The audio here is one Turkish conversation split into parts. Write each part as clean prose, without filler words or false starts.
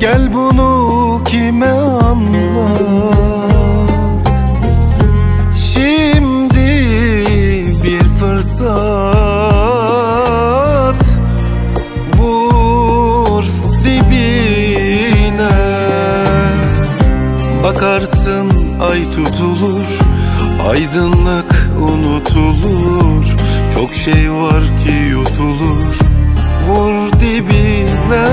Gel bunu kime anlat, şimdi bir fırsat, vur dibine. Bakarsın ay tutulur, aydınlık unutulur. Çok şey var ki yutulur, vur dibine.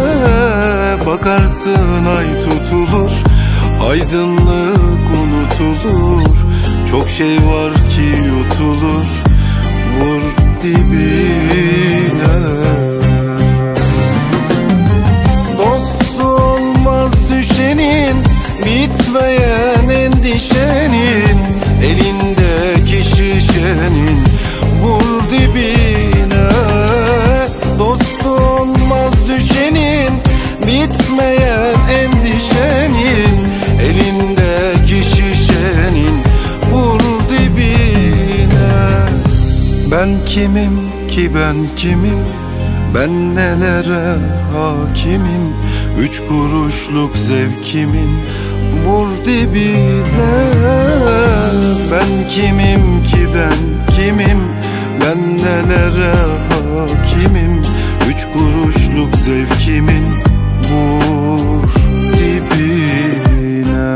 Bakarsın ay tutulur, aydınlık unutulur. Çok şey var ki yutulur, vur dibine. Dostu olmaz düşenin, bitmeyen endişenin, elindeki şişenin, vur dibine. Dostu olmaz düşenin, bitmeyen endişenin, elindeki şişenin, vur dibine. Ben kimim ki, ben kimim, ben nelere hakimim. 3 kuruşluk zevkimin, vur dibine. Ben kimim ki, ben kimim, ben nelere hakimim. 3 kuruşluk zevkimin, vur dibine.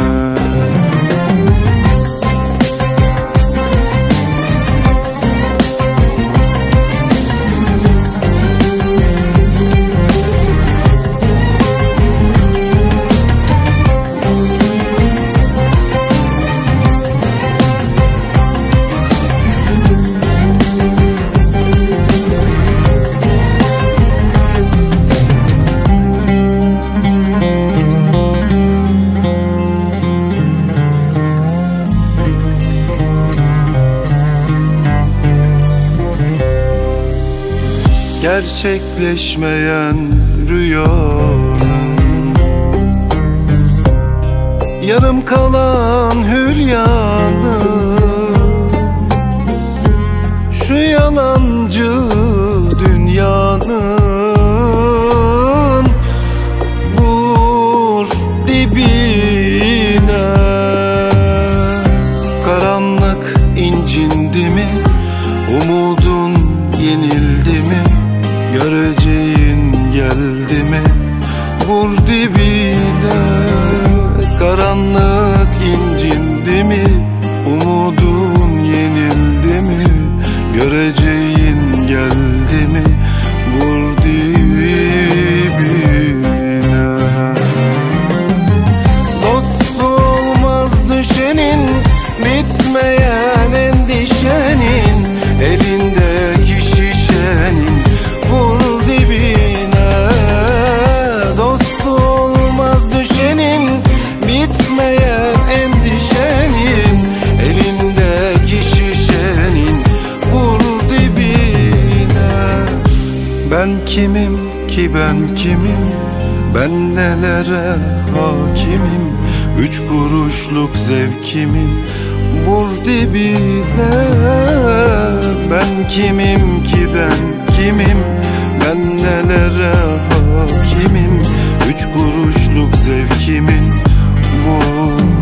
Gerçekleşmeyen rüyanın, yarım kalan hülyanın, şu yalancı dünyanın, vur dibine. Karanlık incindi mi, umudun yenildi mi? Göreceğin geldi mi, vur dibine. Karanlık incindi mi, umudun yenildi mi? Göreceğin geldi mi, vur dibine. Dostu olmaz düşenin, bitmeyen endişenin, elindeki şişenin, vur dibine. Dostu olmaz düşenin, bitmeyen endişenin, elindeki şişenin, vur dibine. Ben kimim ki, ben kimim, ben nelere hakimim. 3 kuruşluk zevkimin, vur dibine. Ben kimim ki, ben kimim, ben nelere hakimim. 3 kuruşluk zevkimin, vur